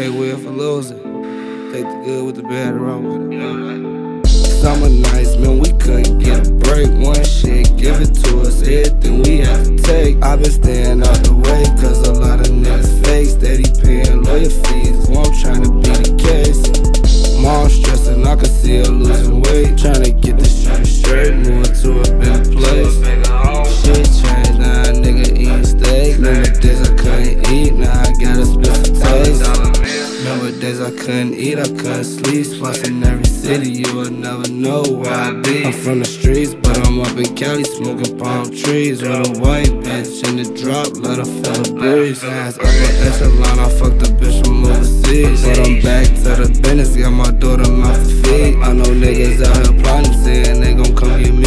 can't win for losing. Take the good with the bad and wrong with it. Summer nights, man, we couldn't get a break. One shit, give it to us, everything we have to take. I've been staying out the way, cause a lot of niggas fake. Steady paying lawyer fees, well, I'm trying to beat the case. Mom stressing, I can see her losing weight. Trying to get this shit straight, moving to a better place. Shit changed, now a nigga eating steak. Remember days I couldn't eat, now I gotta split the taste. Remember days I couldn't eat, I couldn't sleep. Spots in every city, you will never know where I be. I'm from the streets, but I'm up in Cali, smoking palm trees. With a white bitch in the drop, let her feel the breeze. Ass up an echelon, I fucked the bitch from overseas. But I'm back to the business, got my daughter mouth to feed. I know niggas out here plotting, saying they gon' come get me.